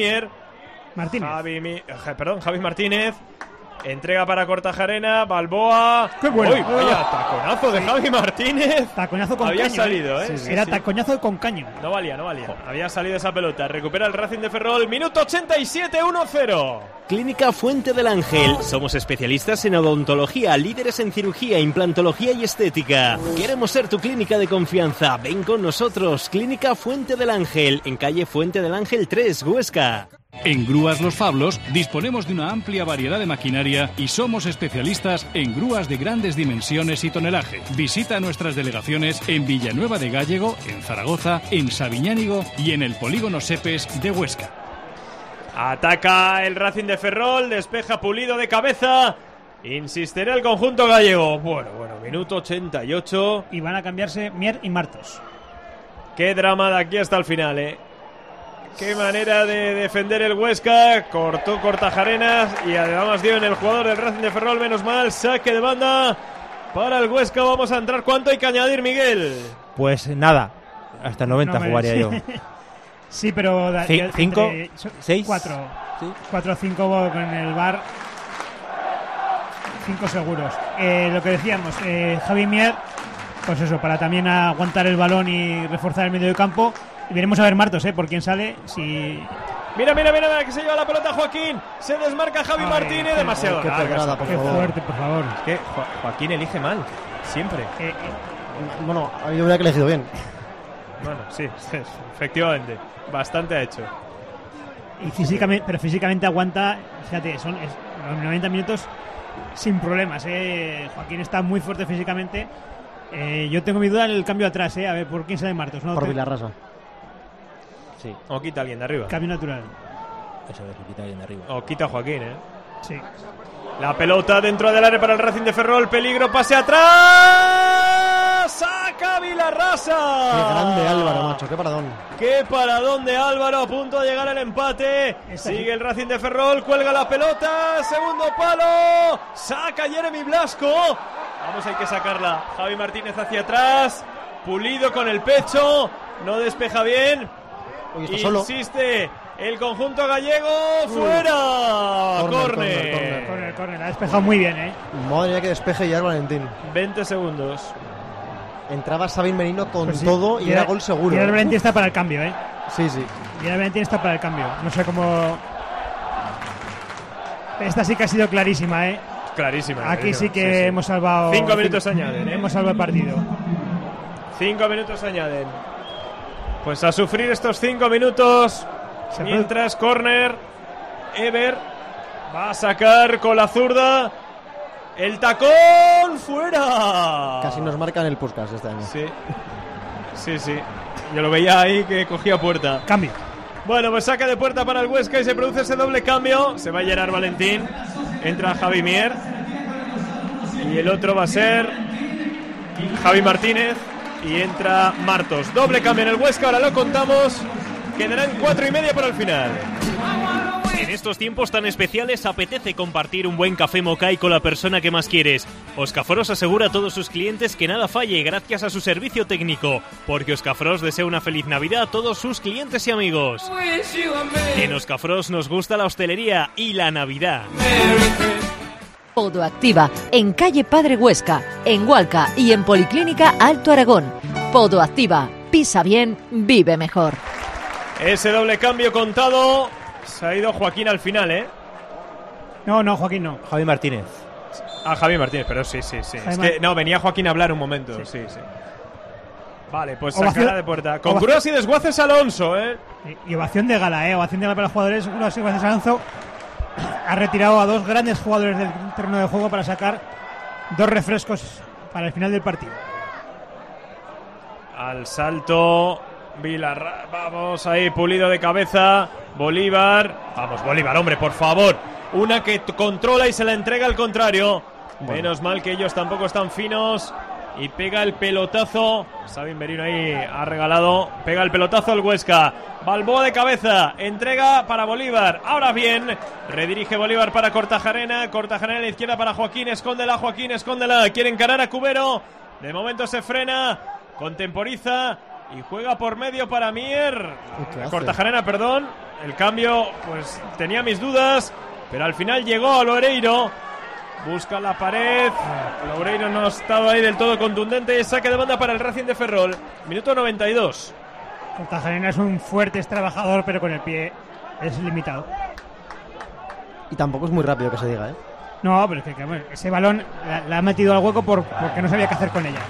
Martínez. Entrega para Kortajarena, Balboa. ¡Qué bueno! ¡Uy, vaya taconazo de Javi Martínez! Taconazo con Había caño. Salido, ¿eh? Sí. Era taconazo con caño. No valía. Había salido esa pelota. Recupera el Racing de Ferrol. Minuto 87, 1-0. Clínica Fuente del Ángel. Somos especialistas en odontología, líderes en cirugía, implantología y estética. Queremos ser tu clínica de confianza. Ven con nosotros. Clínica Fuente del Ángel, en calle Fuente del Ángel 3, Huesca. En Grúas Los Fablos disponemos de una amplia variedad de maquinaria y somos especialistas en grúas de grandes dimensiones y tonelaje. Visita nuestras delegaciones en Villanueva de Gállego, en Zaragoza, en Sabiñánigo y en el Polígono Sepes de Huesca. Ataca el Racing de Ferrol, despeja Pulido de cabeza. Insistirá el conjunto gallego. Bueno, minuto 88. Y van a cambiarse Mier y Martos. Qué drama de aquí hasta el final, ¿eh? Qué manera de defender el Huesca. Cortó Kortajarena y además dio en el jugador del Racing de Ferrol. Menos mal, saque de banda para el Huesca. Vamos a entrar. ¿Cuánto hay que añadir, Miguel? Pues nada, hasta 90 jugaría yo. Sí, pero 5, 6, 4 o 5 con el VAR. 5 seguros. Lo que decíamos, Javi Mier, pues eso, para también aguantar el balón y reforzar el medio de campo. Y veremos a ver Martos, por quién sale. Si... Mira, que se lleva la pelota Joaquín. Se desmarca Javi Martínez. Demasiado. Qué fuerte, por favor. Es que Joaquín elige mal, siempre. Bueno, a mí me hubiera que elegido bien. Bueno, sí, efectivamente. Bastante ha hecho. Y físicamente aguanta. Fíjate, son los 90 minutos sin problemas. Joaquín está muy fuerte físicamente. Yo tengo mi duda en el cambio atrás. A ver, ¿por quién sale Martos? ¿No? Por Vilarrasa. Sí. O quita a alguien de arriba. Cambio natural. Eso es, quita a alguien de arriba. O quita a Joaquín, Sí. La pelota dentro del área para el Racing de Ferrol. Peligro, pase atrás. saca Vilarrasa. Qué grande Álvaro, macho, qué paradón. Qué paradón de Álvaro, a punto de llegar al empate. Sigue el Racing de Ferrol, cuelga la pelota, segundo palo, saca Jeremy Blasco. Vamos, hay que sacarla. Javi Martínez hacia atrás, Pulido con el pecho, no despeja bien. Insiste el conjunto gallego, fuera. Córner. Ha despejado muy bien, Madre mía, que despeje ya el Valentín. 20 segundos. Entraba Sabin Merino con todo y era gol seguro. Y el Valentín está para el cambio, Sí. Y el Valentín está para el cambio. No sé cómo. Esta sí que ha sido clarísima, Clarísima. Aquí sí que hemos salvado. 5 minutos añaden, Hemos salvado el partido. 5 minutos añaden. Pues a sufrir estos 5 minutos. Mientras córner, Ever va a sacar con la zurda. El tacón, fuera. Casi nos marcan el Puskás este año. Sí. Yo lo veía ahí que cogía puerta. Cambio. Bueno, pues saca de puerta para el Huesca y se produce ese doble cambio. Se va a Gerard Valentín. Entra Javi Mier. Y el otro va a ser Javi Martínez. Y entra Martos. Doble cambio en el Huesca, ahora lo contamos. Quedarán 4:30 para el final. En estos tiempos tan especiales apetece compartir un buen café Mokai con la persona que más quieres. Oscafros asegura a todos sus clientes que nada falle gracias a su servicio técnico, porque Oscafros desea una feliz Navidad a todos sus clientes y amigos. En Oscafros nos gusta la hostelería y la Navidad. Podoactiva, en calle Padre Huesca, en Hualca y en Policlínica Alto Aragón. Podoactiva, pisa bien, vive mejor. Ese doble cambio contado. Se ha ido Joaquín al final, No, Joaquín no. Javi Martínez. Javi Martínez, pero sí. Es que no, venía Joaquín a hablar un momento. Sí. Vale, pues sacará de puerta. Con grúas y desguaces Alonso, Y ovación de gala, Ovación de gala para los jugadores. Grúas y desguaces Alonso ha retirado a 2 grandes jugadores del terreno de juego para sacar 2 refrescos para el final del partido. Al salto vamos ahí, Pulido de cabeza. Bolívar. Vamos, Bolívar, hombre, por favor. Una que controla y se la entrega al contrario. Menos mal que ellos tampoco están finos. Y pega el pelotazo. Sabin Merino ahí ha regalado. Pega el pelotazo al Huesca. Balboa de cabeza. Entrega para Bolívar. Ahora bien, redirige Bolívar para Kortajarena. Kortajarena a la izquierda para Joaquín. Escóndela. Quiere encarar a Cubero. De momento se frena. Contemporiza. Y juega por medio para Mier. Kortajarena, perdón. El cambio, pues tenía mis dudas. Pero al final llegó a Loureiro. Busca la pared. Loureiro no ha estado ahí del todo contundente. Saque de banda para el Racing de Ferrol. Minuto 92. Kortajarena es un fuerte trabajador, pero con el pie es limitado. Y tampoco es muy rápido que se diga, No, pero es que ese balón la ha metido al hueco porque no sabía qué hacer con ella.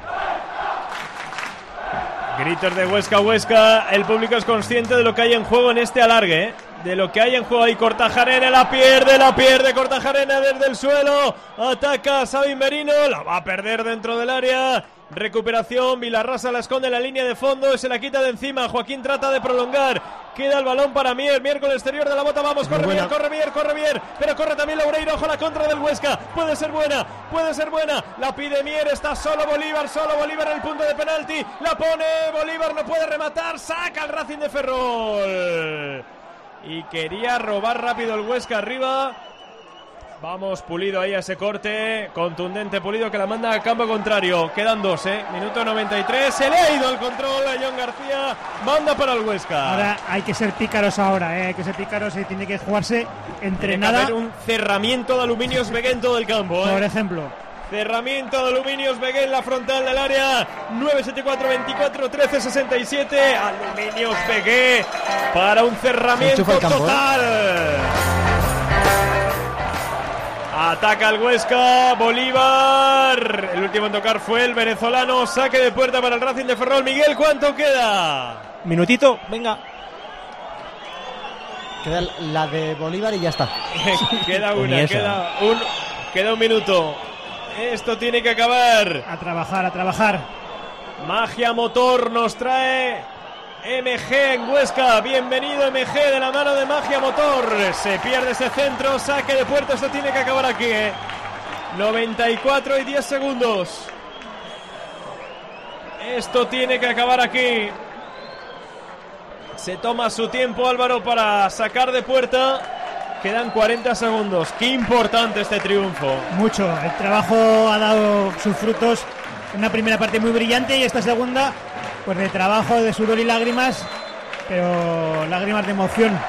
Gritos de Huesca. El público es consciente de lo que hay en juego en este alargue, de lo que hay en juego ahí. Kortajarena la pierde Kortajarena desde el suelo. Ataca Sabin Merino, la va a perder dentro del área. Recuperación, Vilarrasa la esconde en la línea de fondo y se la quita de encima. Joaquín trata de prolongar. Queda el balón para Mier con el exterior de la bota. Vamos, corre Mier. Pero corre también Loureiro. Ojo la contra del Huesca. Puede ser buena. La pide Mier. Está solo Bolívar en el punto de penalti. La pone Bolívar, no puede rematar. Saca el Racing de Ferrol. Y quería robar rápido el Huesca arriba. Vamos, Pulido ahí a ese corte. Contundente Pulido que la manda al campo contrario. Quedan 2, Minuto 93. Se le ha ido el control a John García. Manda para el Huesca. Ahora hay que ser pícaros Hay que ser pícaros y tiene que jugarse entre nada. Haber un cerramiento de Aluminios Begué en todo el campo, Por ejemplo. Cerramiento de Aluminios Begué en la frontal del área. 974-24-13-67. Aluminios Begué para un cerramiento total. Ataca el Huesca, Bolívar. El último en tocar fue el venezolano. Saque de puerta para el Racing de Ferrol. Miguel, ¿cuánto queda? Minutito, venga. Queda la de Bolívar y ya está. Queda una, queda un minuto. Esto tiene que acabar. A trabajar. Magia Motor nos trae MG en Huesca. Bienvenido MG de la mano de Magia Motor. Se pierde ese centro, saque de puerta. Esto tiene que acabar aquí, 94 y 10 segundos. Esto tiene que acabar aquí. Se toma su tiempo Álvaro para sacar de puerta. Quedan 40 segundos. Qué importante este triunfo. Mucho. El trabajo ha dado sus frutos. Una primera parte muy brillante y esta segunda, pues de trabajo, de sudor y lágrimas, pero lágrimas de emoción.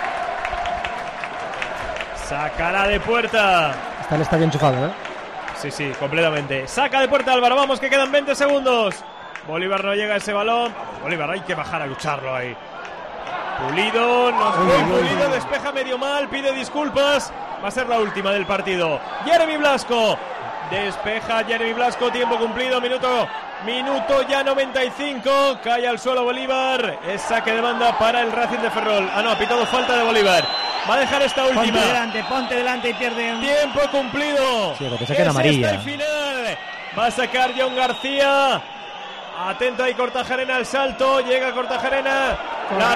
Sacará de puerta. Está bien enchufado, ¿eh? Sí, completamente. Saca de puerta Álvaro, vamos que quedan 20 segundos. Bolívar no llega a ese balón. Bolívar, hay que bajar a lucharlo ahí. Pulido, Pulido, despeja medio mal, pide disculpas. Va a ser la última del partido. Jeremy Blasco. Despeja Jeremy Blasco, tiempo cumplido, minuto ya 95. Cae al suelo Bolívar. Es saque de banda para el Racing de Ferrol. Ha pitado falta de Bolívar. Va a dejar esta última. Ponte delante y pierde un... Tiempo cumplido. Sí, porque saquen amarilla. El final. Va a sacar John García. Atento ahí Kortajarena al salto. Llega Kortajarena. La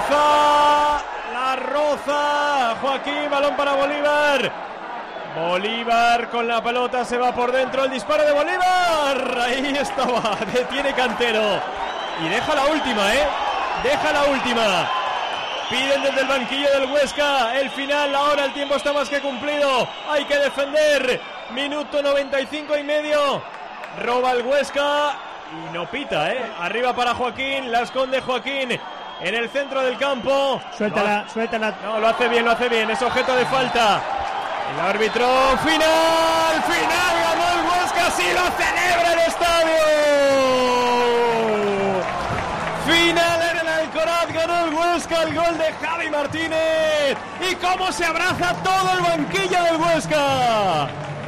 roza. Joaquín, balón para Bolívar. Bolívar con la pelota, se va por dentro. El disparo de Bolívar. Ahí estaba. Detiene Cantero. Y deja la última, Deja la última. Piden desde el banquillo del Huesca el final, ahora el tiempo está más que cumplido. Hay que defender. Minuto 95 y medio. Roba el Huesca y no pita, Arriba para Joaquín, la esconde Joaquín en el centro del campo. Suéltala. No, lo hace bien, es objeto de falta. El árbitro, final, ganó el Huesca, sí lo celebra el estadio. Final en el Alcoraz, ganó el Huesca, el gol de Javi Martínez. Y cómo se abraza todo el banquillo del Huesca.